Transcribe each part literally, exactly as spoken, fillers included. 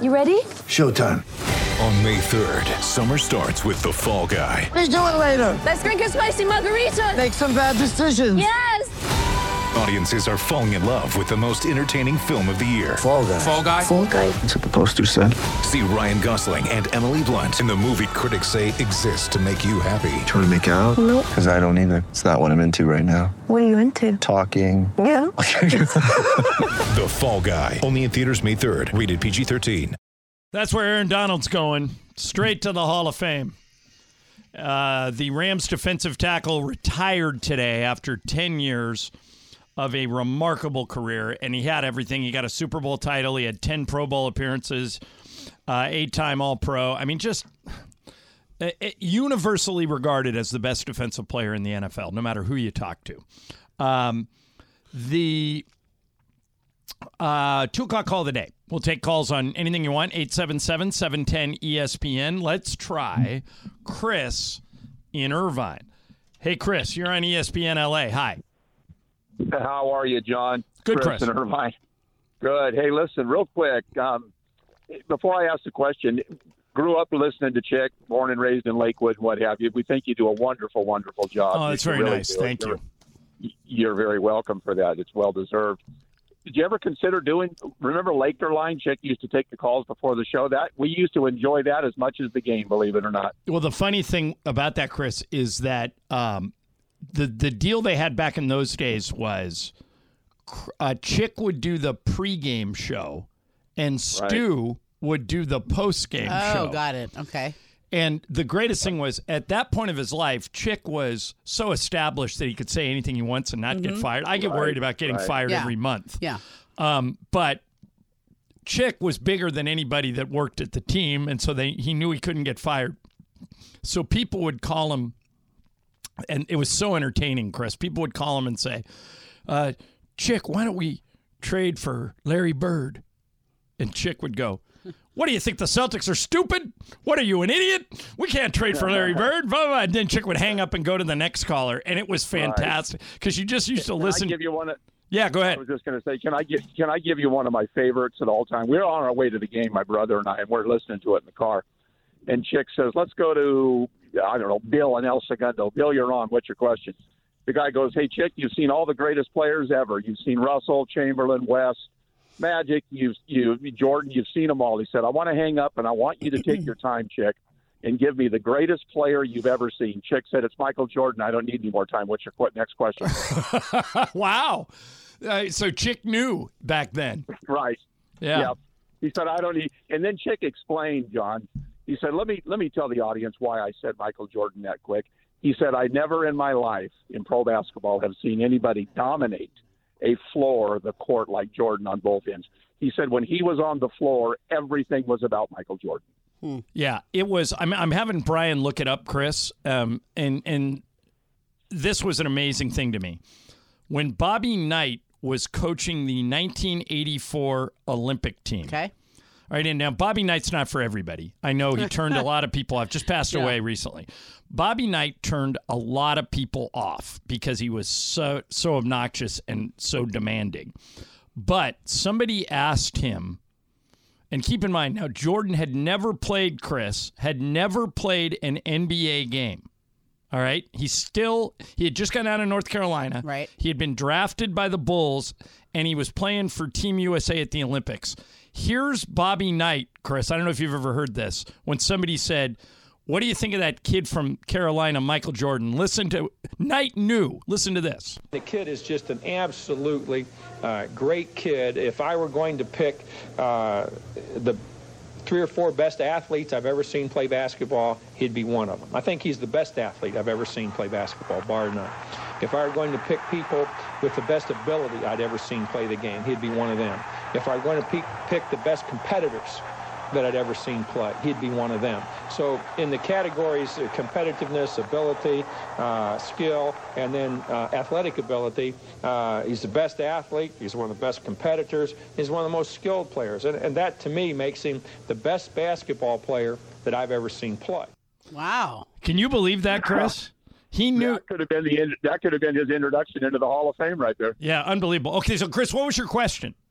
You ready? Showtime. On May third, summer starts with The Fall Guy. Let's do it later. Let's drink a spicy margarita. Make some bad decisions. Yes. Audiences are falling in love with the most entertaining film of the year. Fall Guy. Fall Guy? Fall Guy. That's what the poster said. See Ryan Gosling and Emily Blunt in the movie critics say exists to make you happy. Trying to make it out? Nope. Because I don't either. It's not what I'm into right now. What are you into? Talking. Yeah. The Fall Guy. Only in theaters May third. Rated P G thirteen. That's where Aaron Donald's going. Straight to the Hall of Fame. Uh, the Rams defensive tackle retired today after ten years of a remarkable career, and he had everything. He got a Super Bowl title. He had ten Pro Bowl appearances, uh, eight-time All-Pro. I mean, just uh, universally regarded as the best defensive player in the N F L, no matter who you talk to. Um, the uh, two o'clock call of the day. We'll take calls on anything you want, eight seven seven, seven one zero, E S P N. Let's try Chris in Irvine. Hey, Chris, you're on E S P N L A. Hi. How are you, John? Good, Chris. Chris. in Irvine. Good. Hey, listen, real quick. Um, before I ask the question, grew up listening to Chick, born and raised in Lakewood and what have you. We think you do a wonderful, wonderful job. Oh, that's You very really nice. do. Thank you're, you. You're very welcome for that. It's well-deserved. Did you ever consider doing, remember Laker Line? Chick used to take the calls before the show. That we used to enjoy that as much as the game, believe it or not. Well, the funny thing about that, Chris, is that um, the, the deal they had back in those days was uh, Chick would do the pregame show and Stu right. would do the postgame oh, show. Oh, got it. Okay. And the greatest thing was, at that point of his life, Chick was so established that he could say anything he wants and not mm-hmm. get fired. I get right, worried about getting right. fired yeah. every month. Yeah. Um, but Chick was bigger than anybody that worked at the team, and so they he knew he couldn't get fired. So people would call him, and it was so entertaining, Chris. People would call him and say, uh, Chick, why don't we trade for Larry Bird? And Chick would go, what do you think, the Celtics are stupid? What are you, an idiot? We can't trade for Larry Bird. Blah, blah, blah. And then Chick would hang up and go to the next caller, and it was fantastic because you just used to can listen. I give you one? Of, yeah, go ahead. I was just going to say, can I give can I give you one of my favorites at all time? We're on our way to the game, my brother and I, and we're listening to it in the car. And Chick says, let's go to, I don't know, Bill and El Segundo. Bill, you're on. What's your question? The guy goes, hey, Chick, you've seen all the greatest players ever. You've seen Russell, Chamberlain, West, Magic, you've, you, Jordan, you've seen them all. He said, I want to hang up, and I want you to take your time, Chick, and give me the greatest player you've ever seen. Chick said, it's Michael Jordan. I don't need any more time. What's your next question? Wow. Uh, so Chick knew back then. Right. Yeah. Yep. He said, I don't need – and then Chick explained, John. He said, let me let me tell the audience why I said Michael Jordan that quick. He said, I never in my life in pro basketball have seen anybody dominate a floor, the court, like Jordan on both ends. He said when he was on the floor, everything was about Michael Jordan. Hmm. Yeah, it was. I'm, I'm having Brian look it up, Chris, um, and and this was an amazing thing to me. When Bobby Knight was coaching the nineteen eighty-four Olympic team. Okay. All right, and now Bobby Knight's not for everybody. I know he turned a lot of people off, just passed yeah. away recently. Bobby Knight turned a lot of people off because he was so so obnoxious and so demanding. But somebody asked him, and keep in mind, now Jordan had never played, Chris, had never played an N B A game. All right? He still, he had just gotten out of North Carolina. Right. He had been drafted by the Bulls, and he was playing for Team U S A at the Olympics. Here's Bobby Knight, Chris. I don't know if you've ever heard this. When somebody said, what do you think of that kid from Carolina, Michael Jordan? Listen to, Knight knew. Listen to this. The kid is just an absolutely uh, great kid. If I were going to pick uh, the three or four best athletes I've ever seen play basketball, he'd be one of them. I think he's the best athlete I've ever seen play basketball, bar none. If I were going to pick people with the best ability I'd ever seen play the game, he'd be one of them. If I were going to pick, pick the best competitors that I'd ever seen play, he'd be one of them. So in the categories of competitiveness, ability, uh, skill, and then uh, athletic ability, uh, he's the best athlete, he's one of the best competitors, he's one of the most skilled players. And, and that, to me, makes him the best basketball player that I've ever seen play. Wow. Can you believe that, Chris? He knew that could have been the that could have been his introduction into the Hall of Fame right there. Yeah, unbelievable. Okay, so Chris, what was your question?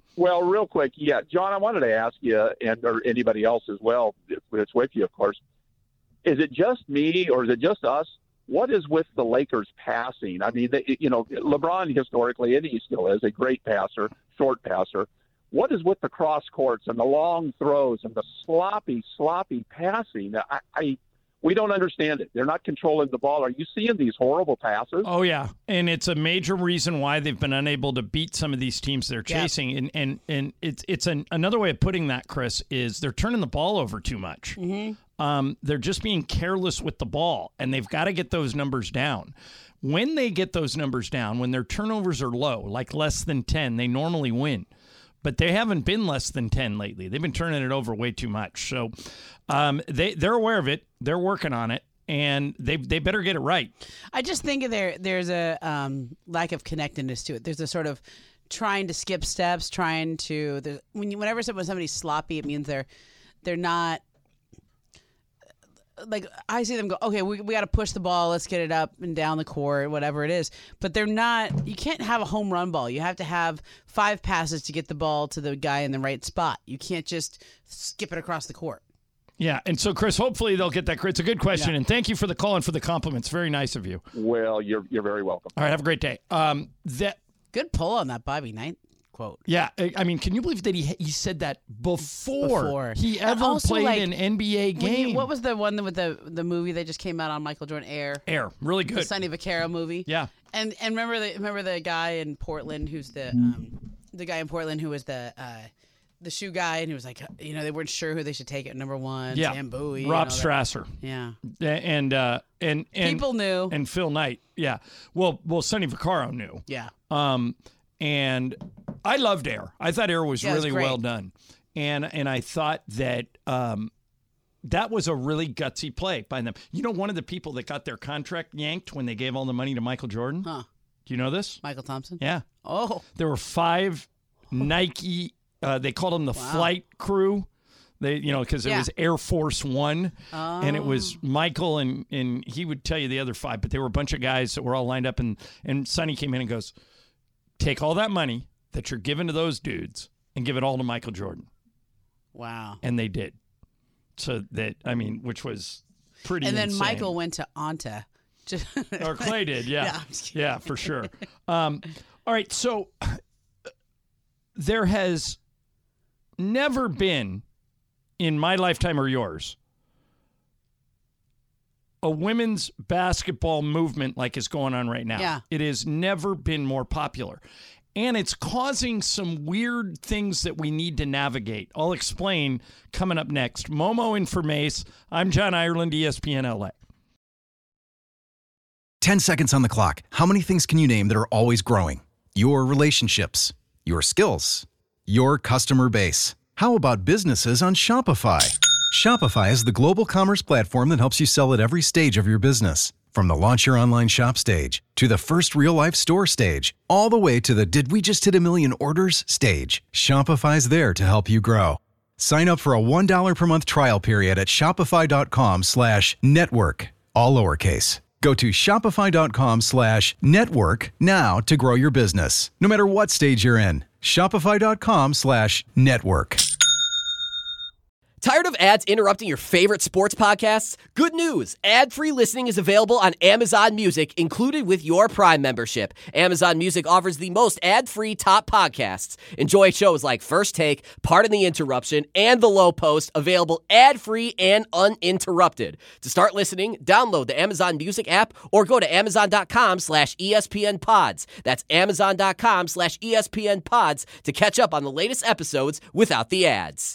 Well, real quick, yeah, John, I wanted to ask you, and or anybody else as well, if it's with you, of course. Is it just me, or is it just us? What is with the Lakers passing? I mean, they, you know, LeBron historically, and he still is a great passer, short passer. What is with the cross courts and the long throws and the sloppy, sloppy passing? I, I we don't understand it. They're not controlling the ball. Are you seeing these horrible passes? Oh, yeah. And it's a major reason why they've been unable to beat some of these teams they're Yeah. chasing. And and, and it's it's an, another way of putting that, Chris, is they're turning the ball over too much. Mm-hmm. Um, they're just being careless with the ball, and they've got to get those numbers down. When they get those numbers down, when their turnovers are low, like less than ten, they normally win. But they haven't been less than ten lately. They've been turning it over way too much. So um, they, they're aware of it. They're working on it, and they they better get it right. I just think there there's a um, lack of connectedness to it. There's a sort of trying to skip steps, trying to there's- when you, whenever someone somebody's sloppy, it means they're they're not like I see them go. Okay, we we got to push the ball. Let's get it up and down the court, whatever it is. But they're not. You can't have a home run ball. You have to have five passes to get the ball to the guy in the right spot. You can't just skip it across the court. Yeah, and so, Chris, hopefully they'll get that. It's a good question, Yeah. and thank you for the call and for the compliments. Very nice of you. Well, you're you're very welcome. All right, have a great day. Um, that Good pull on that Bobby Knight quote. Yeah, I I mean, can you believe that he he said that before, Before. he And ever also, played like, an N B A When you- game? what was the one with the the movie that just came out on Michael Jordan, Air? Air, really The good. Sonny Vaccaro movie. Yeah. And and remember the remember the guy in Portland who's the um, the guy in Portland who was the uh, the shoe guy, and he was like, you know, they weren't sure who they should take at number one. Yeah, Sam Bowie. Rob and all that. Strasser. Yeah. A- and uh, and and People knew. and Phil Knight. Yeah, well, well, Sonny Vaccaro knew. Yeah. Um, and I loved Air. I thought Air was Yeah, it was really great. well done, and and I thought that um, that was a really gutsy play by them. You know, one of the people that got their contract yanked when they gave all the money to Michael Jordan. Huh. Do you know this? Michael Thompson. Yeah. Oh. There were five Nike. Uh, they called them the Wow. flight crew. They, you know, because it Yeah. was Air Force One, and it was Oh. Michael, and and he would tell you the other five, but they were a bunch of guys that were all lined up, and and Sonny came in and goes, take all that money that you're giving to those dudes and give it all to Michael Jordan, Wow. and they did. So that I mean, which was pretty. And then insane. Michael went to Anta. Just- or Clay did, yeah, Yeah, I'm just kidding. yeah, for sure. Um, all right, so there has never been in my lifetime or yours a women's basketball movement like is going on right now. Yeah. It has never been more popular. And it's causing some weird things that we need to navigate. I'll explain coming up next. Momo Informace. I'm John Ireland, E S P N L A. ten seconds on the clock. How many things can you name that are always growing? Your relationships, your skills, your customer base. How about businesses on Shopify? Shopify is the global commerce platform that helps you sell at every stage of your business. From the launch your online shop stage to the first real life store stage, all the way to the did we just hit a million orders stage. Shopify's there to help you grow. Sign up for a one dollar per month trial period at shopify.com slash network, all lowercase. Go to shopify.com slash network now to grow your business, no matter what stage you're in. Shopify.com slash network. Tired of ads interrupting your favorite sports podcasts? Good news! Ad-free listening is available on Amazon Music, included with your Prime membership. Amazon Music offers the most ad-free top podcasts. Enjoy shows like First Take, Pardon the Interruption, and The Low Post, available ad-free and uninterrupted. To start listening, download the Amazon Music app or go to amazon.com slash ESPN pods. That's amazon.com slash ESPN pods to catch up on the latest episodes without the ads.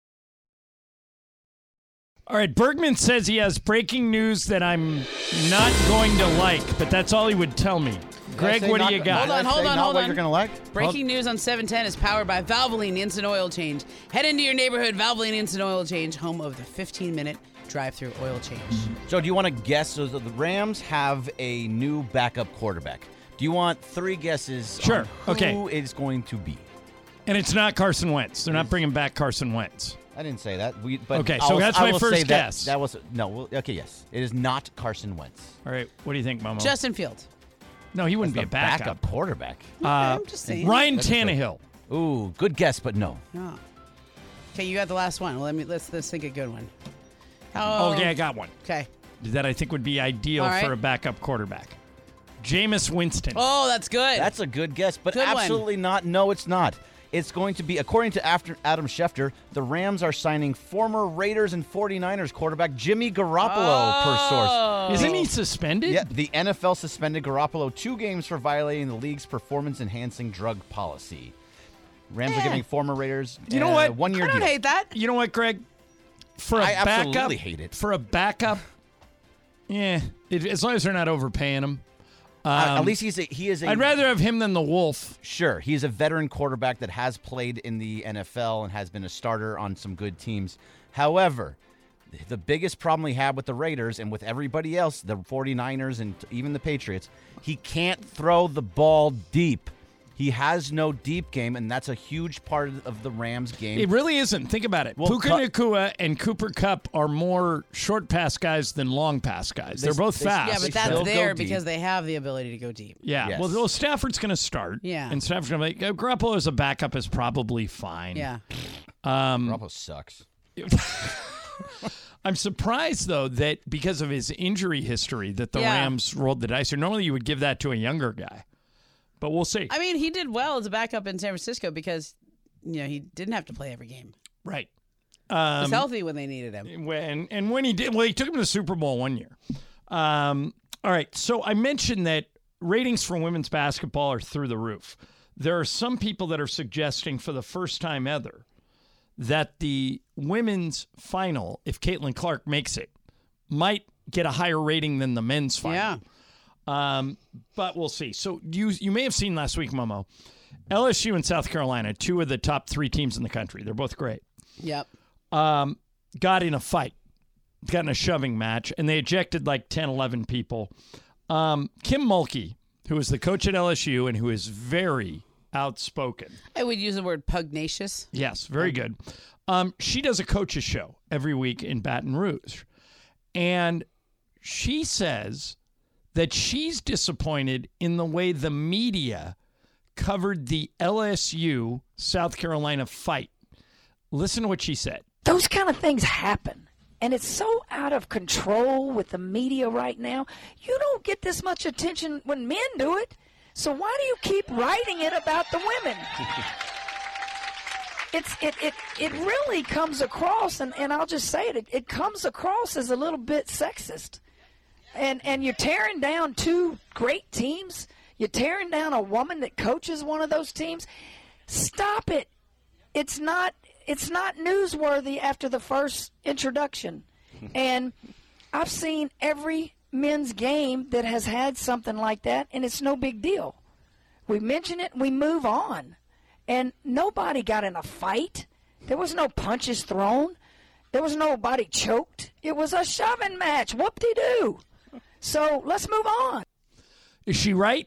All right, Bergman says he has breaking news that I'm not going to like, but that's all he would tell me. Greg, say what not- do you got? Hold on, hold on, not hold what on. you're gonna like? Breaking news on seven ten is powered by Valvoline Instant Oil Change. Head into your neighborhood Valvoline Instant Oil Change, home of the fifteen minute drive-through oil change. So do you want to guess? So the Rams have a new backup quarterback. Do you want three guesses Sure, on who okay. it's going to be? And it's not Carson Wentz. They're not bringing back Carson Wentz. I didn't say that. We, but Okay, I so will- that's I my will first say that- guess. That, was no. Well, okay, yes, it is not Carson Wentz. All right, what do you think, Momo? Justin Fields. no, he wouldn't That's be a the backup. quarterback. Uh, I'm just saying. Ryan That's a fair- Tannehill. Ooh, good guess, but no. No. Okay, you got the last one. Well, let me let's let's think a good one. How, Okay, I got one. Okay. That I think would be ideal All right. for a backup quarterback. Jameis Winston. Oh, that's good. That's a good guess, but Good one. absolutely not. No, it's not. It's going to be, according to after Adam Schefter, the Rams are signing former Raiders and 49ers quarterback Jimmy Garoppolo, per source. Isn't he suspended? Yeah, the N F L suspended Garoppolo two games for violating the league's performance-enhancing drug policy. Rams Eh. are giving former Raiders You know uh, what? one-year I don't deal. hate that. You know what, Greg? For a I backup, absolutely hate it. For a backup, yeah, it, as long as they're not overpaying him. Um, Uh, at least he's a, he is a. I'd rather have him than the Wolf. Sure, he's a veteran quarterback that has played in the N F L and has been a starter on some good teams. However, the biggest problem he had with the Raiders and with everybody else, the 49ers and even the Patriots, he can't throw the ball deep. He has no deep game, and that's a huge part of the Rams game. It really isn't. Think about it. Well, Puka Cu- Nacua and Cooper Kupp are more short pass guys than long pass guys. They- They're both they- fast. Yeah, but They that's still go there deep. because they have the ability to go deep. Yeah. Yes. Well, well, Stafford's going to start. Yeah. And Stafford's going to be Garoppolo as a backup is probably fine. Yeah. Um, Garoppolo sucks. I'm surprised though that because of his injury history that the Yeah. Rams rolled the dice. Or normally you would give that to a younger guy, but we'll see. I mean, he did well as a backup in San Francisco because, you know, he didn't have to play every game. Right. He Um, was healthy when they needed him. When and when he did, well, he took him to the Super Bowl one year. Um, all right, so I mentioned that ratings for women's basketball are through the roof. There are some people that are suggesting for the first time ever that the women's final, if Caitlin Clark makes it, might get a higher rating than the men's final. Yeah. Um, but we'll see. So you you may have seen last week, Momo, L S U and South Carolina, two of the top three teams in the country. They're both great. Yep. Um, got in a fight, got in a shoving match, and they ejected like ten, eleven people. Um, Kim Mulkey, who is the coach at L S U and who is very outspoken. I would use the word pugnacious. Yes, very good. Um, she does a coach's show every week in Baton Rouge. And she says that she's disappointed in the way the media covered the L S U South Carolina fight. Listen to what she said. Those kind of things happen. And it's so out of control with the media right now. You don't get this much attention when men do it. So why do you keep writing it about the women? It's it it, it really comes across, and, and I'll just say it, it, it comes across as a little bit sexist. And and you're tearing down two great teams. You're tearing down a woman that coaches one of those teams. Stop it. It's not it's not newsworthy after the first introduction. And I've seen every men's game that has had something like that, and it's no big deal. We mention it and we move on. And nobody got in a fight. There was no punches thrown. There was nobody choked. It was a shoving match. Whoop-de-doo. So let's move on. Is she right?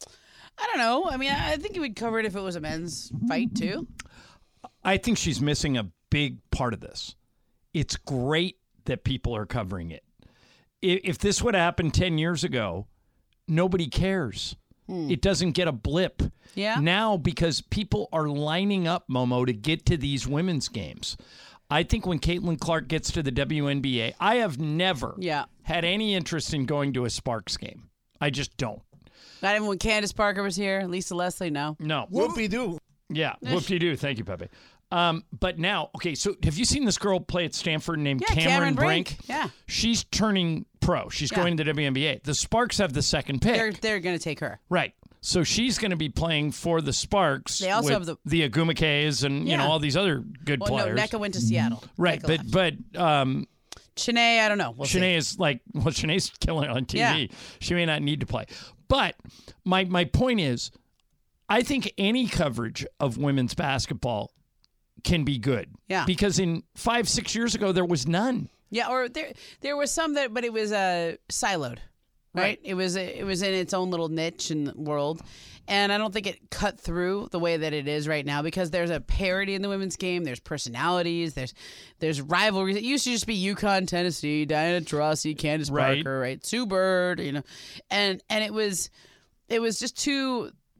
I don't know. I mean, I think you would cover it if it was a men's fight, too. I think she's missing a big part of this. It's great that people are covering it. If, if this would have happened ten years ago, nobody cares. Hmm. It doesn't get a blip. Yeah. Now, because people are lining up, Momo, to get to these women's games. I think when Caitlin Clark gets to the W N B A, I have never Yeah. had any interest in going to a Sparks game. I just don't. Not even when Candace Parker was here. Lisa Leslie, no. No. Whoopie-doo. Yeah, whoop-de-doo. Thank you, Pepe. Um, but now, okay, so have you seen this girl play at Stanford named Yeah, Cameron, Cameron Brink? Brink. Yeah. She's turning pro. She's Yeah. going to the W N B A. The Sparks have the second pick. They're, they're going to take her. Right. So she's going to be playing for the Sparks. They also with have the- the Agumake's and you Yeah. know all these other good Well, players. no, Nneka went to Seattle. Right, Nneka but left. but um, Shanae, I don't know. We'll see. Shanae is like well, Shanae's killing it on T V. Yeah. She may not need to play. But my my point is, I think any coverage of women's basketball can be good. Yeah. Because in five six years ago there was none. Yeah, or there there was some that, but it was uh, siloed, right? Right. It was it was in its own little niche in the world, and I don't think it cut through the way that it is right now because there's a parity in the women's game. There's personalities. There's there's rivalries. It used to just be UConn, Tennessee, Diana Taurasi, Candace Right. Parker, right? Sue Bird, you know, and and it was it was just too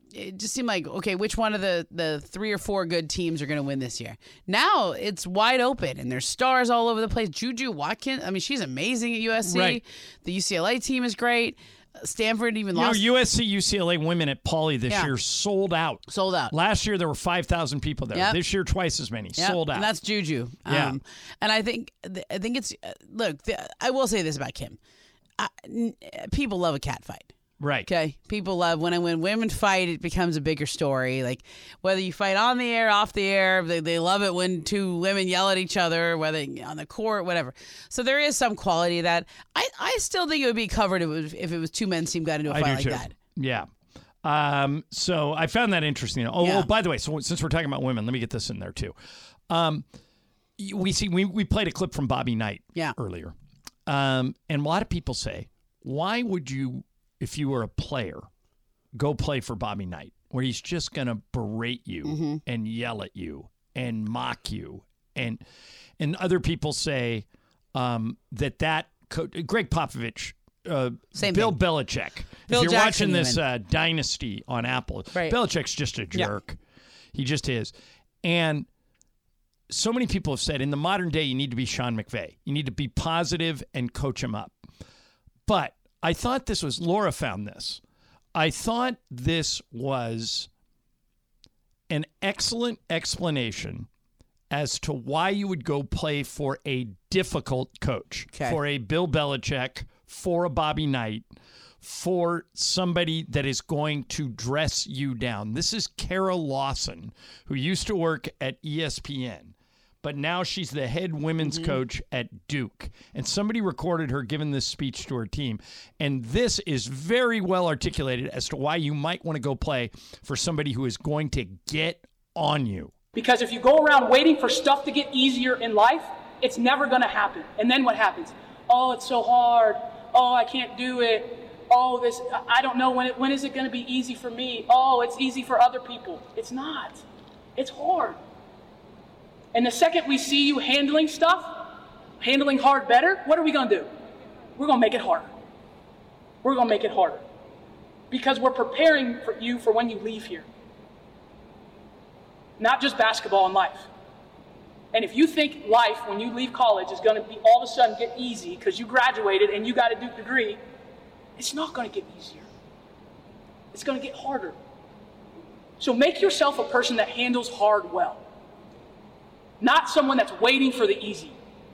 it just seemed like, okay, which one of the, the three or four good teams are going to win this year? Now it's wide open, and there's stars all over the place. Juju Watkins, I mean, she's amazing at U S C. Right. The U C L A team is great. Stanford even You know, lost. U S C, U C L A women at Pauley this Yeah. year sold out. Sold out. Last year, there were five thousand people there. Yep. This year, twice as many. Yep, Sold out. and that's Juju. Yeah. Um, and I think I think it's look. The, I will say this about Kim: I, n- people love a cat fight. Right. Okay. People love when when women fight, it becomes a bigger story. Like whether you fight on the air, off the air, they, they love it when two women yell at each other, whether on the court, whatever. So there is some quality of that. I, I still think it would be covered if it was, if it was two men's team got into a I fight do like too. that. Yeah. Um, so I found that interesting. Oh, Yeah. oh, by the way, so since we're talking about women, let me get this in there too. Um, we see we we played a clip from Bobby Knight Yeah. earlier, um, and a lot of people say, why would you, if you were a player, go play for Bobby Knight, where he's just going to berate you Mm-hmm. and yell at you and mock you, and and other people say um, that that co- Greg Popovich. Uh, Same Bill thing. Belichick. Bill if you're Jackson watching this even. uh, Dynasty on Apple, Right. Belichick's just a Yeah. jerk. He just is. And so many people have said in the modern day, you need to be Sean McVay. You need to be positive and coach him up. But I thought this was, Laura found this. I thought this was an excellent explanation as to why you would go play for a difficult coach, Okay. for a Bill Belichick, for a Bobby Knight, for somebody that is going to dress you down. This is Carol Lawson, who used to work at E S P N, but now she's the head women's coach at Duke. And somebody recorded her giving this speech to her team. And this is very well articulated as to why you might want to go play for somebody who is going to get on you. Because if you go around waiting for stuff to get easier in life, it's never going to happen. And then what happens? Oh, it's so hard. Oh, I can't do it. Oh, this, I don't know when it, when is it going to be easy for me? Oh, it's easy for other people. It's not. It's hard. And the second we see you handling stuff, handling hard better, what are we going to do? We're going to make it harder. We're going to make it harder. Because we're preparing for you for when you leave here. Not just basketball and life. And if you think life, when you leave college, is going to be all of a sudden get easy because you graduated and you got a Duke degree, it's not going to get easier. It's going to get harder. So make yourself a person that handles hard well. Not someone that's waiting for the easy.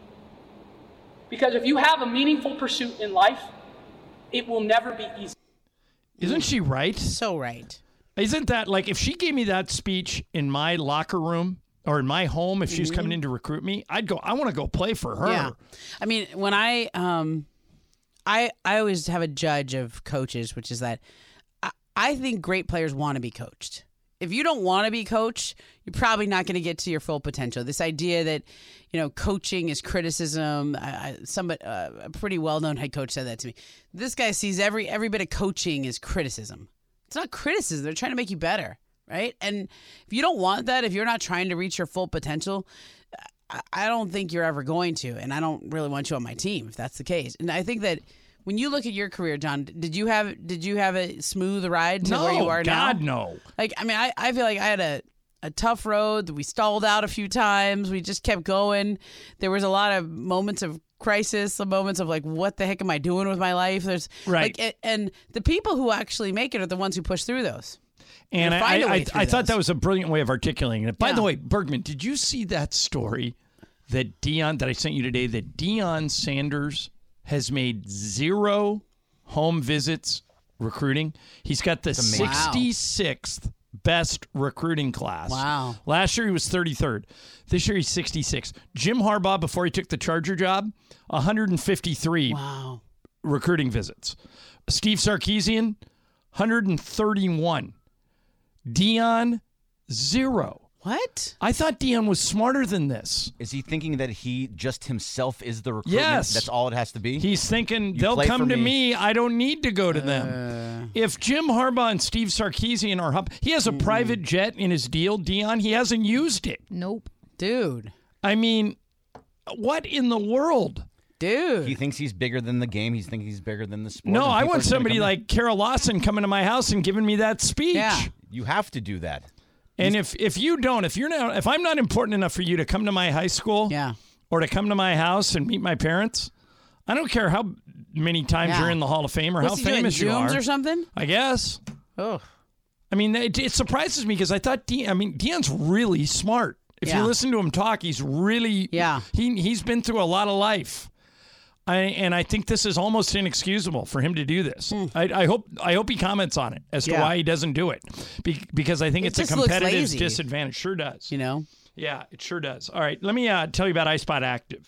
Because if you have a meaningful pursuit in life, it will never be easy. Isn't she right? So right. Isn't that like if she gave me that speech in my locker room or in my home, if she was coming in to recruit me, I'd go, I want to go play for her. Yeah. I mean, when I um I I always have a judge of coaches, which is that I, I think great players want to be coached. If you don't want to be coached, you're probably not going to get to your full potential. This idea that, you know, coaching is criticism. I, I, somebody, uh, a pretty well-known head coach said that to me. This guy sees every every bit of coaching as criticism. It's not criticism. They're trying to make you better, right? And if you don't want that, if you're not trying to reach your full potential, I, I don't think you're ever going to. And I don't really want you on my team if that's the case. And I think that when you look at your career, John, did you have did you have a smooth ride to No, where you are now? God, no. Like, I mean, I, I feel like I had a, a tough road. We stalled out a few times. We just kept going. There was a lot of moments of crisis, some moments of like, what the heck am I doing with my life? There's Right. Like, and the people who actually make it are the ones who push through those. And They I, find a I, way I, through I thought those. that was a brilliant way of articulating it. By Yeah. the way, Bergman, did you see that story that Deion, that I sent you today, that Deion Sanders has made zero home visits recruiting? He's got the amazing. Wow. sixty-sixth best recruiting class. Wow. Last year he was thirty-third. This year he's sixty-sixth. Jim Harbaugh, before he took the Charger job, one hundred fifty-three Wow. recruiting visits. Steve Sarkisian, one hundred thirty-one. Deion, zero. What? I thought Deion was smarter than this. Is he thinking that he just himself is the recruitment? Yes. That's all it has to be? He's thinking, You they'll play come for to me. me. I don't need to go to Uh. them. If Jim Harbaugh and Steve Sarkisian are hub, he has a private jet in his deal, Deion. He hasn't used it. Nope. Dude. I mean, what in the world? Dude. He thinks he's bigger than the game. He's thinking he's bigger than the sport. No, and I people are want just gonna somebody come in. like Carol Lawson coming to my house and giving me that speech. Yeah. You have to do that. And if if you don't, if you're not, if I'm not important enough for you to come to my high school, yeah, or to come to my house and meet my parents, I don't care how many times Yeah. you're in the Hall of Fame or What's how he doing, famous you Zooms are, or something? I guess. Oh, I mean, it, it surprises me because I thought, De- I mean, Deion's really smart. If Yeah. you listen to him talk, he's really, yeah. He he's been through a lot of life. I, and I think this is almost inexcusable for him to do this. I, I hope I hope he comments on it as to Hmm. Yeah. why he doesn't do it, Be, because I think It it's a just looks competitive lazy. disadvantage. Sure does. You know? Yeah, it sure does. All right, let me uh, tell you about iSpot Active.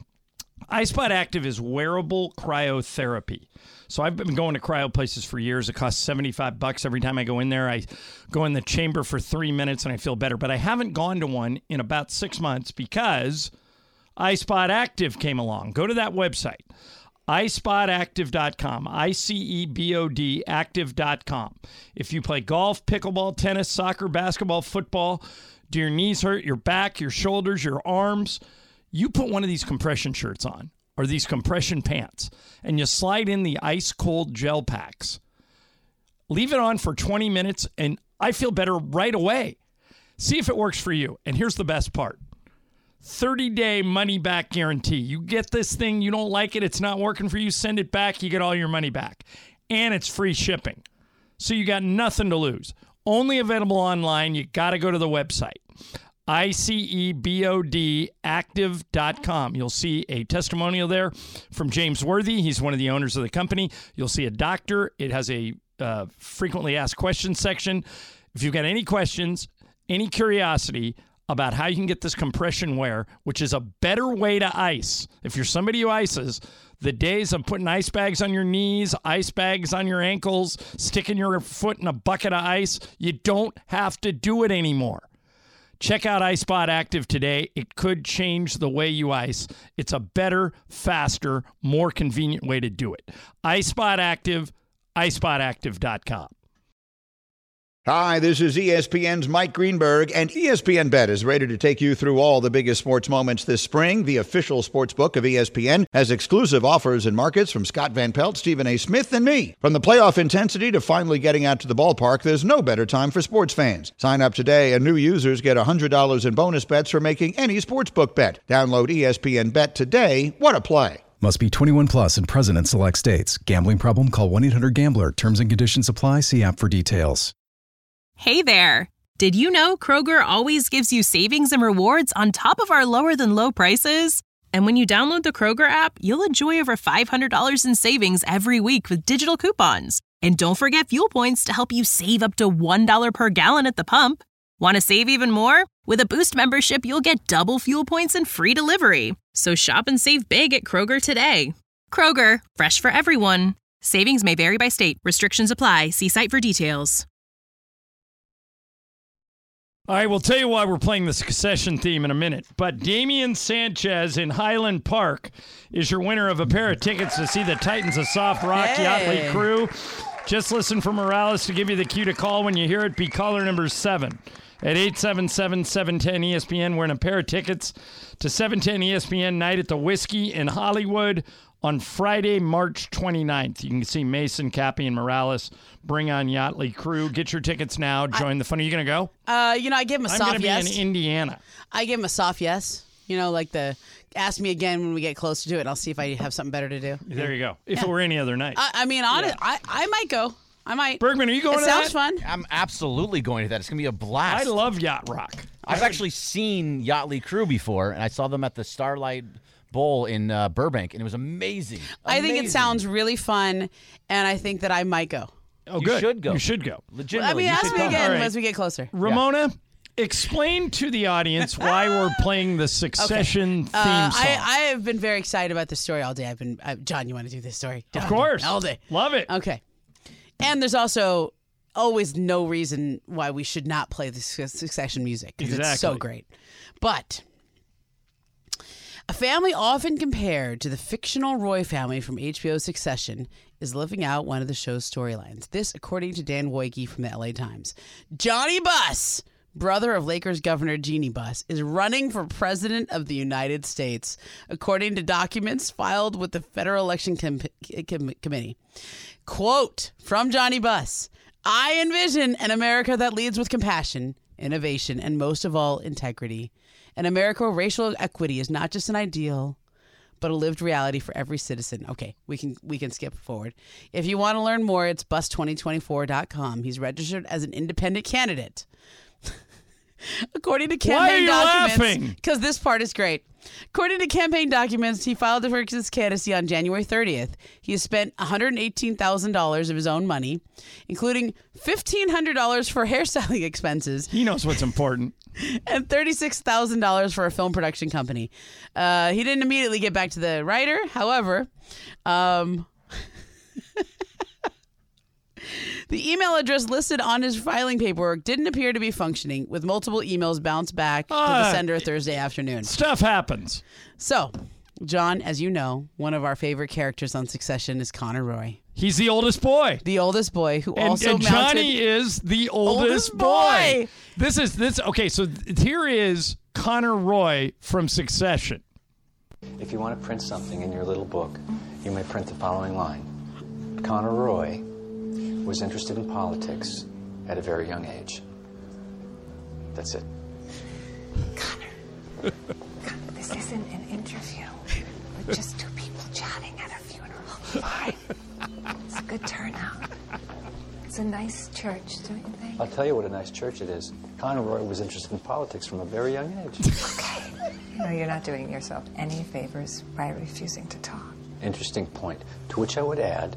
iSpot Active is wearable cryotherapy. So I've been going to cryo places for years. It costs seventy-five bucks every time I go in there. I go in the chamber for three minutes and I feel better. But I haven't gone to one in about six months because iSpot Active came along. Go to that website, i spot active dot com, I C E B O D active dot com. If you play golf, pickleball, tennis, soccer, basketball, football, do your knees hurt, your back, your shoulders, your arms, you put one of these compression shirts on or these compression pants and you slide in the ice cold gel packs. Leave it on for twenty minutes and I feel better right away. See if it works for you. And here's the best part. thirty-day money-back guarantee. You get this thing, you don't like it, it's not working for you, send it back, you get all your money back. And it's free shipping. So you got nothing to lose. Only available online. You got to go to the website, I C E B O D active dot com. You'll see a testimonial there from James Worthy. He's one of the owners of the company. You'll see a doctor. It has a uh, frequently asked questions section. If you've got any questions, any curiosity about how you can get this compression wear, which is a better way to ice. If you're somebody who ices, the days of putting ice bags on your knees, ice bags on your ankles, sticking your foot in a bucket of ice, you don't have to do it anymore. Check out iSpot Active today. It could change the way you ice. It's a better, faster, more convenient way to do it. iSpot Active, i spot active dot com. Hi, this is E S P N's Mike Greenberg, and E S P N Bet is ready to take you through all the biggest sports moments this spring. The official sports book of E S P N has exclusive offers and markets from Scott Van Pelt, Stephen A. Smith, and me. From the playoff intensity to finally getting out to the ballpark, there's no better time for sports fans. Sign up today, and new users get one hundred dollars in bonus bets for making any sportsbook bet. Download E S P N Bet today. What a play. Must be twenty-one plus and present in select states. Gambling problem? Call one eight hundred gambler. Terms and conditions apply. See app for details. Hey there! Did you know Kroger always gives you savings and rewards on top of our lower than low prices? And when you download the Kroger app, you'll enjoy over five hundred dollars in savings every week with digital coupons. And don't forget fuel points to help you save up to one dollar per gallon at the pump. Want to save even more? With a Boost membership, you'll get double fuel points and free delivery. So shop and save big at Kroger today. Kroger, fresh for everyone. Savings may vary by state. Restrictions apply. See site for details. All right, we'll tell you why we're playing the Succession theme in a minute. But Damian Sanchez in Highland Park is your winner of a pair of tickets to see the Titans of Soft Rock Hey. Yachtly Crew. Just listen for Morales to give you the cue to call when you hear it. Be caller number seven at eight seven seven, seven one zero, E S P N. We're in a pair of tickets to seven ten E S P N Night at the Whiskey in Hollywood on Friday, March twenty-ninth. You can see Mason, Cappy, and Morales bring on Yachtly Crew. Get your tickets now. Join the fun. Are you going to go? Uh, you know, I give him a I'm soft going to be yes. in Indiana. I give him a soft yes. You know, like the ask me again when we get closer to it, and I'll see if I have something better to do. There you go. If Yeah. it were any other night. I, I mean, honest, I, I might go. I might. Bergman, are you going it to sounds that? fun. I'm absolutely going to that. It's going to be a blast. I love Yacht Rock. I've actually seen Yachtly Crew before, and I saw them at the Starlight Bowl in uh, Burbank, and it was amazing. I think it Amazing. sounds really fun, and I think that I might go. Oh, You good. should go. You should go. Legitimately. I mean, you ask should me come. again All right. as we get closer. Ramona, explain to the audience why we're playing the Succession theme Uh, song. I, I have been very excited about this story all day. I've been, I, John, you want to do this story? of John, course. all day. Love it. Okay. And there's also always no reason why we should not play the Su- Succession music because it's so Exactly. great. But a family often compared to the fictional Roy family from H B O's Succession is living out one of the show's storylines. This, according to Dan Woike from the L A Times. Johnny Buss, brother of Lakers Governor Jeannie Buss, is running for president of the United States, according to documents filed with the Federal Election Com- Com- Committee. Quote from Johnny Buss, I envision an America that leads with compassion, innovation, and most of all, integrity. An America where racial equity is not just an ideal, but a lived reality for every citizen. Okay, we can we can skip forward. If you want to learn more, it's bus twenty twenty-four dot com. He's registered as an independent candidate. According to campaign documents, because this part is great. According to campaign documents, he filed for his candidacy on January thirtieth. He has spent one hundred eighteen thousand dollars of his own money, including fifteen hundred dollars for hairstyling expenses. He knows what's important. And thirty-six thousand dollars for a film production company. Uh, he didn't immediately get back to the writer. However, um, the email address listed on his filing paperwork didn't appear to be functioning, with multiple emails bounced back uh, to the sender Thursday afternoon. Stuff happens. So, John, as you know, one of our favorite characters on Succession is Connor Roy. He's the oldest boy. The oldest boy who and, also and Johnny is the oldest, oldest boy. boy. This is this. Okay, so th- here is Connor Roy from Succession. If you want to print something in your little book, you may print the following line. Connor Roy was interested in politics at a very young age. That's it. Connor, Connor, this isn't an interview. We're just two people chatting at a funeral. Fine. It's a good turnout. It's a nice church, don't you think? I'll tell you what a nice church it is. Connor Roy was interested in politics from a very young age. Okay. You know, you're not doing yourself any favors by refusing to talk. Interesting point. To which I would add,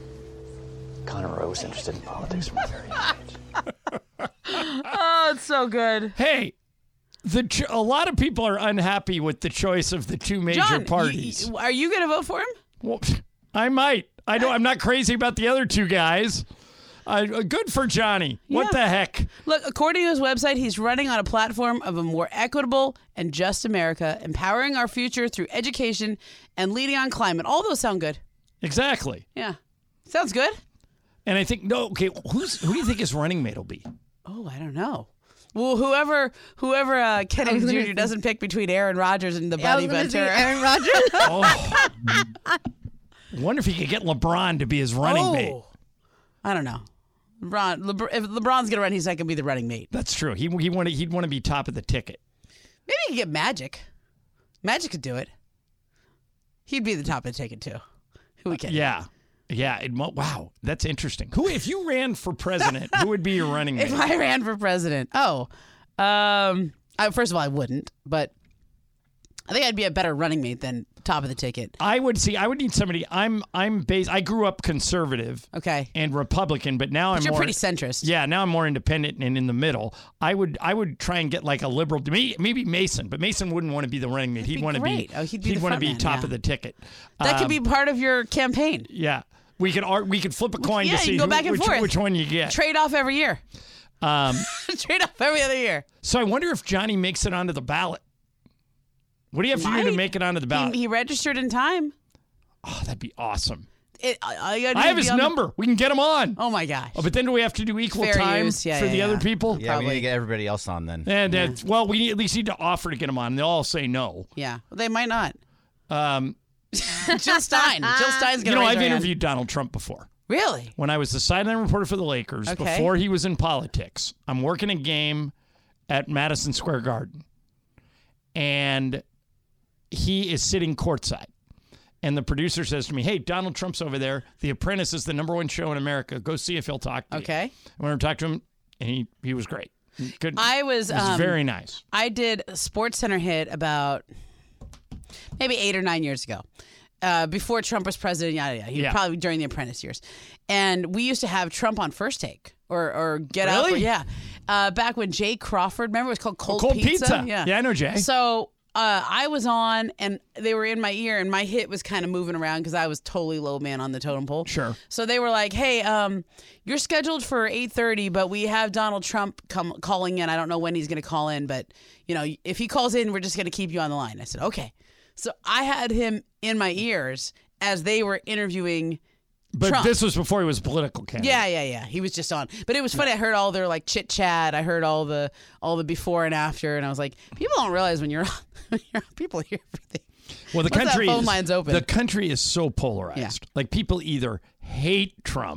Connor Roy was interested in politics from a very young age. Oh, it's so good. Hey, the ch- a lot of people are unhappy with the choice of the two major John, parties. y- y- are you going to vote for him? Well, I might. I don't. I'm not crazy about the other two guys. Uh, good for Johnny. What Yeah. the heck? Look, according to his website, he's running on a platform of a more equitable and just America, empowering our future through education and leading on climate. All those sound good. Exactly. Yeah. Sounds good. And I think no. Okay, who's who do you think his running mate will be? Oh, I don't know. Well, whoever whoever uh, Kennedy was gonna Junior say- doesn't pick between Aaron Rodgers and the Yeah, I was Bunny gonna say Ventura. Aaron Rodgers. Oh. Wonder if he could get LeBron to be his running oh. mate. I don't know. LeBron, Lebr- if LeBron's gonna run, he's not gonna be the running mate. That's true. He he want he'd want to be top of the ticket. Maybe he could get Magic. Magic could do it. He'd be the top of the ticket too. Who we can? Yeah. Yeah. It, mo- wow. That's interesting. Who, if you ran for president, who would be your running mate? If I ran for president, oh, um, I, first of all, I wouldn't, but I think I'd be a better running mate than top of the ticket. I would see. I would need somebody. I'm. I'm based. I grew up conservative. Okay. And Republican, but now But I'm you're more pretty centrist. Yeah. Now I'm more independent and in the middle. I would. I would try and get like a liberal. Maybe, maybe Mason, but Mason wouldn't want to be the running mate. He'd be want to be. great. Oh, he'd be the want to front be man, top yeah. of the ticket. That could Um, be part of your campaign. Yeah. We could. ar- We could flip a coin yeah, to see you can go who- back and which, forth. which one you get. Trade off every year. Um, Trade off every other year. so I wonder if Johnny makes it onto the ballot. What do you have to do to Might. make it onto the ballot? He, he registered in time. Oh, that'd be awesome. It, I, all you gotta do I is have be his on the- number. We can get him on. Oh my gosh. Oh, but then do we have to do equal Fair time use. Yeah, for yeah, the yeah. other people? Yeah, we need to get everybody else on then. And that's, well, we at least need to offer to get them on. They'll all say no. Yeah, they might not. Um, Jill Stein. Jill Stein's you gonna. know, raise I've her hand. interviewed Donald Trump before. Really? When I was the sideline reporter for the Lakers, Okay. before he was in politics, I'm working a game at Madison Square Garden, and he is sitting courtside. And the producer says to me, "Hey, Donald Trump's over there. The Apprentice is the number one show in America. Go see if he'll talk to you." Okay. I went to talk to him, and he he was great. Good. I was. He was um, very nice. I did a Sports Center hit about maybe eight or nine years ago, uh, before Trump was president. Yada yada. He Yeah. probably during the Apprentice years, and we used to have Trump on First Take or or Get Up. Really? Or, yeah. Uh, back when Jay Crawford, remember it was called Cold, Cold Pizza. Yeah. Yeah, I know Jay. So. Uh, I was on, and they were in my ear, and my hit was kind of moving around because I was totally low man on the totem pole. Sure. So they were like, "Hey, um, you're scheduled for eight thirty, but we have Donald Trump come calling in. I don't know when he's going to call in, but you know, if he calls in, we're just going to keep you on the line." I said, "Okay." So I had him in my ears as they were interviewing. But Trump. this was before he was a political candidate. Yeah, yeah, yeah. He was just on, but it was funny. I heard all their like chit chat. I heard all the all the before and after, and I was like, people don't realize when you're on, when you're on people hear everything. Well, the Once country that phone is, line's open. The country is so polarized. Yeah. Like people either hate Trump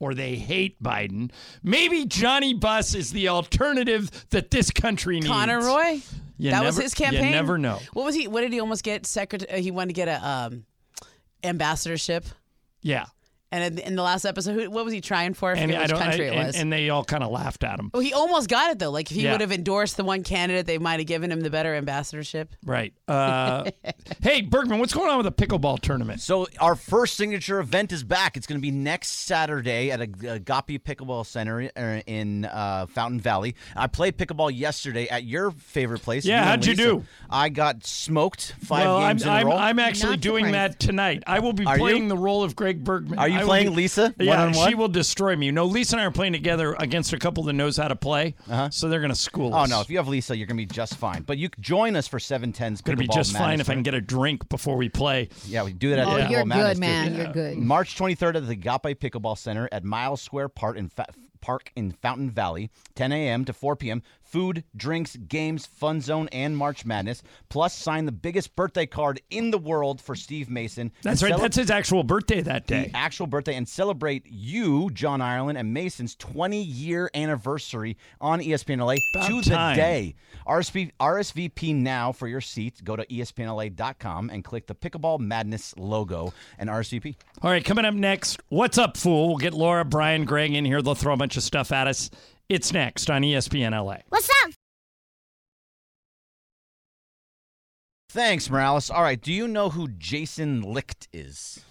or they hate Biden. Maybe Johnny Buss is the alternative that this country needs. Connor Roy? You that never, was his campaign? You never know. What was he? What did he almost get? Secretary? He wanted to get a um, ambassadorship. Yeah. And in, in the last episode, who, what was he trying for? I And, forget I which don't, country I- it and, was. and they all kind of laughed at him. Well, he almost got it, though. Like, if he Yeah. would have endorsed the one candidate, they might have given him the better ambassadorship. Right. Uh, hey, Bergman, what's going on with the pickleball tournament? So our first signature event is back. It's going to be next Saturday at a Agape Pickleball Center in uh, Fountain Valley. I played pickleball yesterday at your favorite place. Yeah, and how'd you Lisa. do? I got smoked five well, games I'm, in a I'm, row. I'm actually doing that tonight. I will be Are you? playing the role of Greg Bergman. Are you I will playing be- Lisa Yeah, one-on-one? she will destroy me. No, Lisa and I are playing together against a couple that knows how to play, uh-huh. so they're going to school Oh, us. no. If you have Lisa, you're going to be just fine. But you can join us for seven ten's Going to be Pickleball just fine Madness if I can get a drink before we play. Yeah, we do that at Oh, Pickleball you're Madness, good, too. man. You're good. March twenty-third at the Agape Pickleball Center at Miles Square Park in, Fa- Park in Fountain Valley, ten a.m. to four p.m. Food, drinks, games, fun zone, and March Madness. Plus, sign the biggest birthday card in the world for Steve Mason. That's And right. cele- That's his actual birthday that day. The actual birthday, and celebrate you, John Ireland, and Mason's twenty-year anniversary on E S P N L A About to time. the day. R S V R S V P now for your seats. Go to E S P N L A dot com and click the Pickleball Madness logo and R S V P. All right, coming up next, What's Up, Fool? We'll get Laura, Brian, Greg in here. They'll throw a bunch of stuff at us. It's next on E S P N L A. What's up? Thanks, Morales. All right, do you know who Jason Licht is?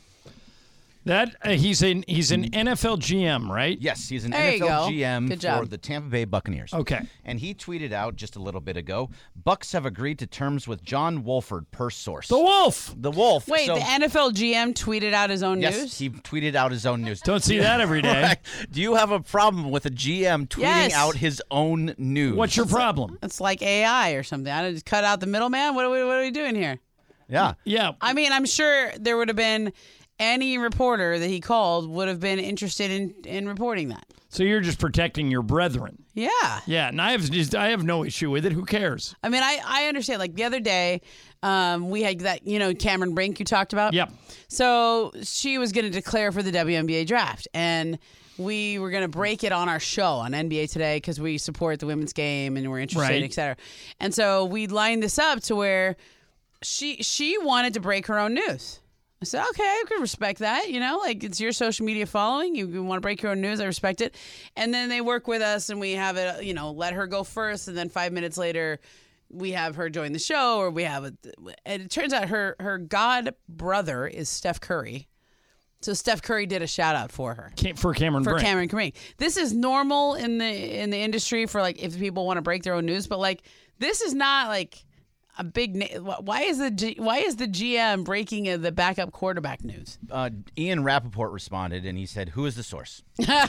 That uh, he's an he's an N F L G M, right? Yes, he's an There you N F L go. G M Good for job. the Tampa Bay Buccaneers. Okay. And he tweeted out just a little bit ago, Bucks have agreed to terms with John Wolford per source. The Wolf. The Wolf. Wait, So- the N F L G M tweeted out his own Yes, news? he tweeted out his own news. Don't see that every day. Right. Do you have a problem with a G M tweeting Yes. out his own news? What's your problem? It's like A I or something. I just cut out the middleman. What are we, what are we doing here? Yeah. Yeah. I mean, I'm sure there would have been any reporter that he called would have been interested in, in reporting that. So you're just protecting your brethren. Yeah. Yeah, and I have just I have no issue with it. Who cares? I mean, I, I understand. Like the other day, um, we had that, you know, Cameron Brink you talked about. Yep. So she was going to declare for the W N B A draft. And we were going to break it on our show on N B A Today because we support the women's game and we're interested, Right. et cetera. And so we lined this up to where she she wanted to break her own news. I said, okay, I could respect that. You know, like it's your social media following. You, you want to break your own news. I respect it. And then they work with us and we have it, you know, let her go first. And then five minutes later, we have her join the show or we have it. And it turns out her, her god brother is Steph Curry. So Steph Curry did a shout out for her. Cam- For Cameron For Brink. Cameron Brink. This is normal in the in the industry for like if people want to break their own news, but like this is not like a big. Na- why is the G- why is the G M breaking uh, the backup quarterback news? Uh, Ian Rappaport responded, and he said, "Who is the source?"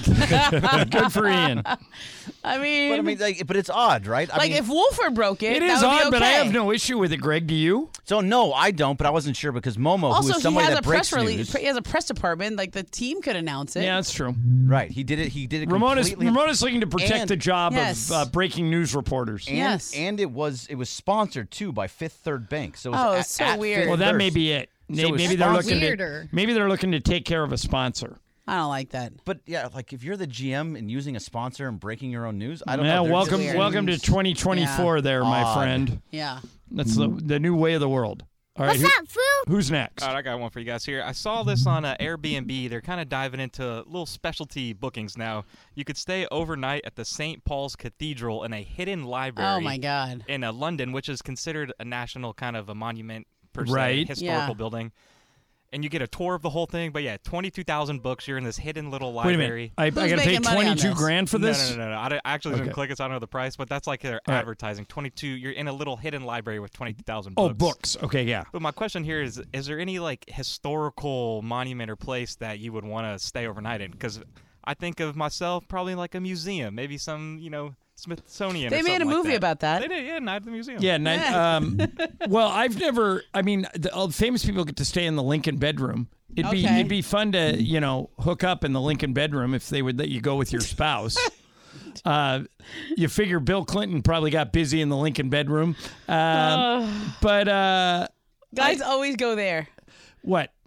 Good for Ian. I mean, But I mean, like, but it's odd, right? I like mean, if Wolford broke it, It that is would be odd, but I okay. have no issue with it, Greg. Do you? So no, I don't. But I wasn't sure because Momo, who Also, is he somebody has that a breaks press release. news, He has a press department. Like the team could announce it. Yeah, that's true. right? He did it. He did it. Ramona's, completely. Ramona's looking to protect And- the job Yes. of uh, breaking news reporters. And, Yes. and it was it was sponsored too by Fifth Third Bank. So it was Oh, at, it's so at weird. Fifth Well, that Third. may be it. So Maybe, it was maybe they're looking to, Weirder. maybe they're looking to take care of a sponsor. I don't like that. But yeah, like if you're the G M and using a sponsor and breaking your own news, I don't Yeah, know. There's welcome, just- welcome to twenty twenty-four, Yeah. there, my Odd. friend. Yeah. That's the the new way of the world. All right, What's who- up, fool? who's next? All right, I got one for you guys here. I saw this on uh, Airbnb. They're kind of diving into little specialty bookings now. You could stay overnight at the Saint Paul's Cathedral in a hidden library. Oh my God. In uh, London, which is considered a national kind of a monument per se, Right. historical Yeah. building. And you get a tour of the whole thing. But yeah, twenty-two thousand books. You're in this hidden little Wait a library. minute. I, I got to pay making money on twenty-two this? grand for this? No, no, no, no. no. I, d- I actually didn't Okay. click it, so I don't know the price. But that's like their All right. advertising. twenty-two. You're in a little hidden library with twenty-two thousand Oh, books. books. Okay, yeah. But my question here is: Is there any like historical monument or place that you would want to stay overnight in? Because I think of myself probably like a museum, maybe some you know Smithsonian. They or made a something like movie that. about that. They did, yeah, Night at the Museum. Yeah, night, Yeah. um, well, I've never. I mean, the uh, famous people get to stay in the Lincoln bedroom. It'd be Okay. it'd be fun to you know hook up in the Lincoln bedroom if they would let you go with your spouse. uh, you figure Bill Clinton probably got busy in the Lincoln bedroom, um, but uh, Guys always go there. what?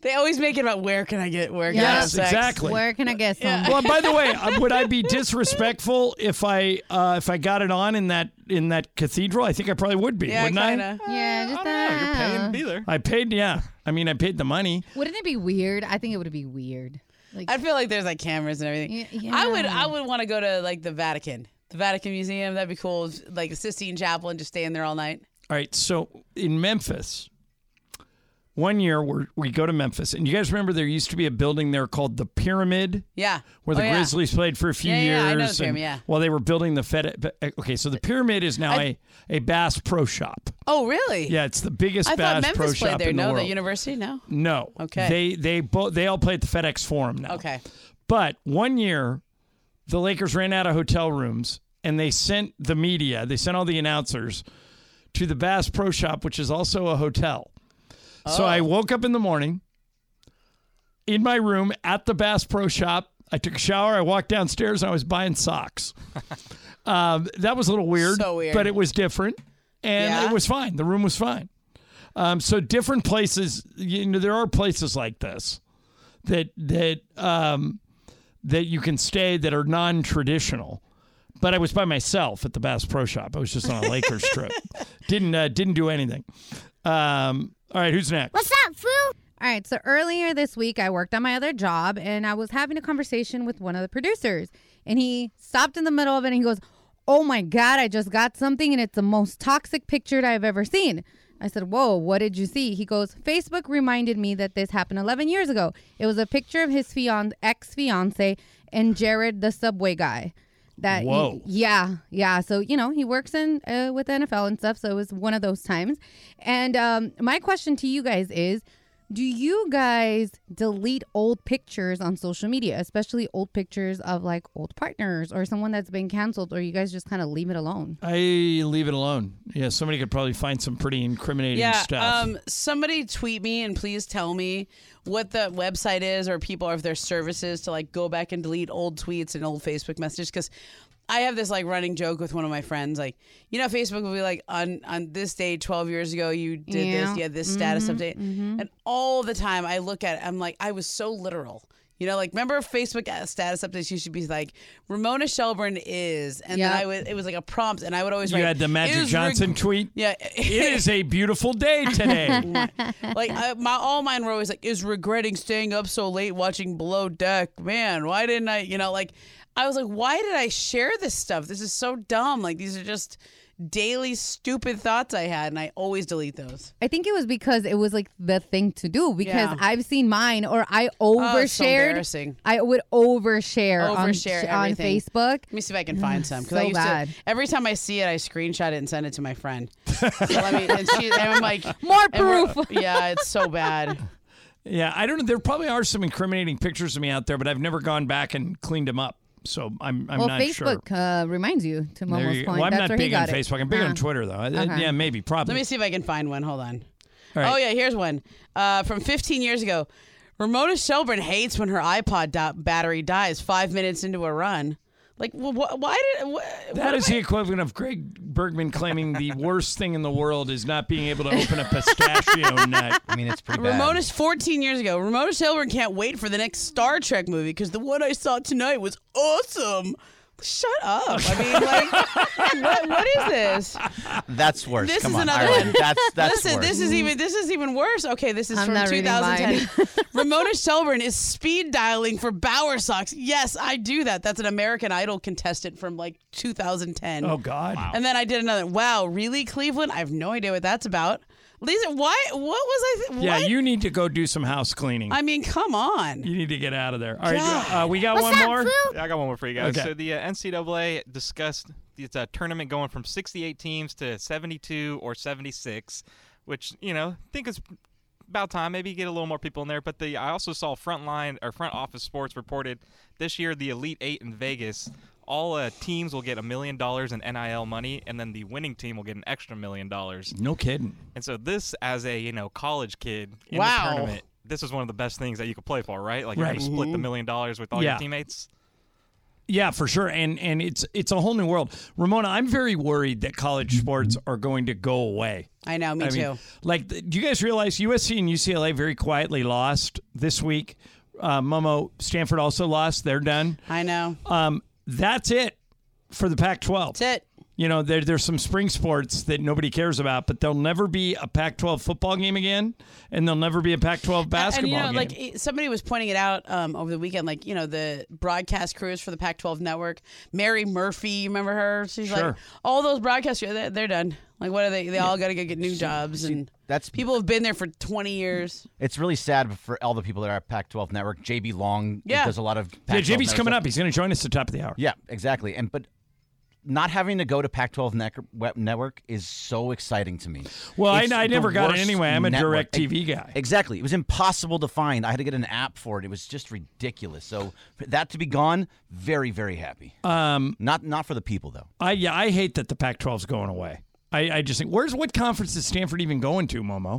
They always make it about where can I get where can I Yes, have sex? exactly. Where can I get some? Yeah. Well, by the way, uh, would I be disrespectful if I uh, if I got it on in that in that cathedral? I think I probably would be, Yeah, wouldn't kinda. Yeah, just You're paying to uh, be there. I? I paid, yeah. I mean, I paid the money. Wouldn't it be weird? I think it would be weird. Like, I feel like there's like cameras and everything. Yeah, I would yeah. I would want to go to like the Vatican, the Vatican Museum. That'd be cool. Like the Sistine Chapel and just stay in there all night. All right, so in Memphis, one year we we go to Memphis, and you guys remember there used to be a building there called the Pyramid? Yeah. Where the Oh, yeah. Grizzlies played for a few Yeah, years. yeah, I know the and Pyramid, yeah. While they were building the Fed. Okay, so the Pyramid is now I- a, a Bass Pro Shop. Oh, really? Yeah, it's the biggest I Bass thought Pro Memphis Shop played there. in the No, world. the university. No. No. Okay. They they both they all play at the FedEx Forum now. Okay. But one year, the Lakers ran out of hotel rooms, and they sent the media, they sent all the announcers to the Bass Pro Shop, which is also a hotel. So Oh. I woke up in the morning in my room at the Bass Pro Shop. I took a shower. I walked downstairs, and I was buying socks. um, that was a little weird, So weird. but it was different, and Yeah? it was fine. The room was fine. Um, so different places, you know, there are places like this that that um, that you can stay that are non-traditional. But I was by myself at the Bass Pro Shop. I was just on a Lakers trip. Didn't uh, didn't do anything. Um, all right, who's next? What's up, fool? All right, so earlier this week, I worked on my other job, and I was having a conversation with one of the producers. And he stopped in the middle of it, and he goes, oh, my God, I just got something, and it's the most toxic picture I've ever seen. I said, whoa, what did you see? He goes, Facebook reminded me that this happened eleven years ago. It was a picture of his fian- ex-fiance and Jared, the Subway guy. That he- Whoa. yeah, yeah. So, you know, he works in uh, with the N F L and stuff, so it was one of those times. And um, my question to you guys is, do you guys delete old pictures on social media, especially old pictures of like old partners or someone that's been canceled, or you guys just kind of leave it alone? I leave it alone. Yeah, somebody could probably find some pretty incriminating Yeah. stuff. Um. Somebody tweet me and please tell me what the website is, or people, or if there's services to like go back and delete old tweets and old Facebook messages, because I have this like running joke with one of my friends, like, you know, Facebook will be like, on on this day twelve years ago you did Yeah. this, you had this status Mhm, update, mhm. and all the time I look at it, I'm like, I was so literal. You know, like, remember Facebook status updates used to be like, Ramona Shelburne is, and Yeah. then I would, it was like a prompt, and I would always you write, had the Magic "Is Johnson reg- tweet. Yeah. It is a beautiful day today. Like I, my all mine were always like, is regretting staying up so late watching Below Deck. Man, why didn't I? You know, like I was like, why did I share this stuff? This is so dumb. Like these are just daily stupid thoughts I had, and I always delete those. I think it was because it was like the thing to do, because Yeah. I've seen mine, or I Oh, it's so overshared. embarrassing. I would overshare, on, Overshare on everything. Facebook. Let me see if I can find some. 'cause So I used bad. To, every time I see it, I screenshot it and send it to my friend. So let me, and, she, and I'm like, More and we're- proof. Yeah, it's so bad. Yeah, I don't know. There probably are some incriminating pictures of me out there, but I've never gone back and cleaned them up. So I'm I'm well, not sure. Facebook uh, reminds you to There Momo's you go. point. Well, I'm That's not where he big got on it. Facebook. I'm big Uh, on Twitter, though. I- okay. Yeah, maybe, probably. Let me see if I can find one. Hold on. All right. Oh, yeah, here's one. Uh, from fifteen years ago. Ramona Shelburne hates when her iPod do- battery dies five minutes into a run. Like, well, wh- why did... Wh- That what is am the equivalent of Greg Bergman claiming the worst thing in the world is not being able to open a pistachio nut. I mean, it's pretty I- Ramona's fourteen years ago. Ramona Shelburne can't wait for the next Star Trek movie because the one I saw tonight was awesome. Shut up. I mean, like, what, what is this? That's worse. This Come is on, another Ireland. one. That's that's Listen, worse. this is even this is even worse. Okay, this is I'm from not reading twenty ten. mine. Ramona Shelburne is speed dialing for Bauer socks. Yes, I do that. That's an American Idol contestant from like two thousand ten. Oh, God. Wow. And then I did another. Wow, really, Cleveland? I have no idea what that's about. Lisa, why? What was I? Th- Yeah, what? you need to go do some house cleaning. I mean, come on. You need to get out of there. All right, God. uh, we got What's one up, more. Phil? Yeah, I got one more for you guys. Okay. So the uh, N C double A discussed it's a tournament going from sixty-eight teams to seventy-two or seventy-six, which, you know, I think is about time. Maybe get a little more people in there. But the I also saw Frontline or Front Office Sports reported this year the Elite Eight in Vegas. All uh, teams will get a million dollars in N I L money, and then the winning team will get an extra million dollars. No kidding. And so this, as a you know college kid in Wow. the tournament, this is one of the best things that you could play for, right? Like you're Right. gonna split the million dollars with all Yeah. your teammates. Yeah, for sure. And and it's it's a whole new world. Ramona, I'm very worried that college sports are going to go away. I know, me I too. mean, like, do you guys realize U S C and U C L A very quietly lost this week? Uh, Momo, Stanford also lost. They're done. I know. Um, that's it for the Pac twelve. That's it. You know, there, there's some spring sports that nobody cares about, but there'll never be a Pac twelve football game again, and there'll never be a Pac twelve basketball and, you know, game. like it- somebody was pointing it out um, over the weekend, like, you know, the broadcast crews for the Pac twelve network, Mary Murphy, you remember her? She's Sure. like, all those broadcast crews, they're, they're done. Like, what are they? They all got to go get new jobs, and that's people have been there for twenty years. It's really sad for all the people that are at Pac twelve Network. J B Long Yeah. does a lot of Pac twelve yeah, J B's Network coming stuff. up. He's going to join us at the top of the hour. Yeah, exactly. And but not having to go to Pac twelve nec- web network is so exciting to me. Well, I- It's I the never got it worst anyway. I'm a network. DirecTV guy. Exactly. It was impossible to find. I had to get an app for it. It was just ridiculous. So for that to be gone, very, very happy. Um, not not for the people though. I yeah, I hate that the Pac twelve's going away. I, I just think, where's what conference is Stanford even going to, Momo?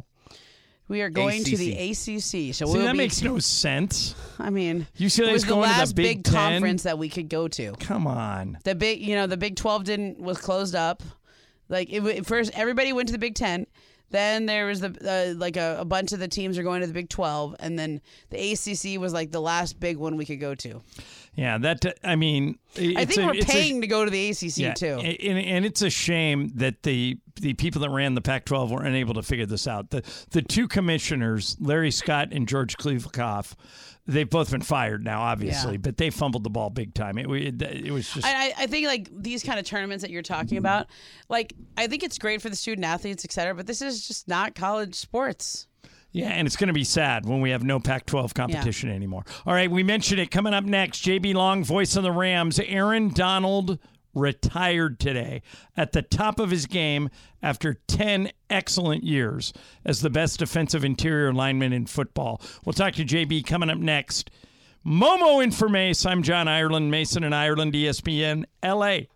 We are going to the A A C C. So See, we'll that be, makes no sense. I mean, U C L A it was is the going to the last Big big Ten? conference that we could go to. Come on. The big, you know, the Big twelve didn't was closed up. Like it, wa- first, everybody went to the Big Ten. Then there was the uh, like a, a bunch of the teams are going to the Big twelve, and then the A C C was like the last big one we could go to. Yeah, that I mean, I it's think a- we're it's a- paying to go to the A C C yeah, too. And, and it's a shame that the the people that ran the Pac twelve were unable to figure this out. The the two commissioners, Larry Scott and George Kliavkoff, they've both been fired now, obviously, Yeah. but they fumbled the ball big time. It, it, it was just. I, I- I think like these kind of tournaments that you're talking about, like I think it's great for the student athletes, et cetera, but this is just not college sports. Yeah, and it's going to be sad when we have no Pac twelve competition anymore. All right, we mentioned it. Coming up next, J B Long, voice of the Rams. Aaron Donald retired today at the top of his game after ten excellent years as the best defensive interior lineman in football. We'll talk to J B coming up next. Momo Informace. I'm John Ireland, Mason and Ireland, E S P N, L A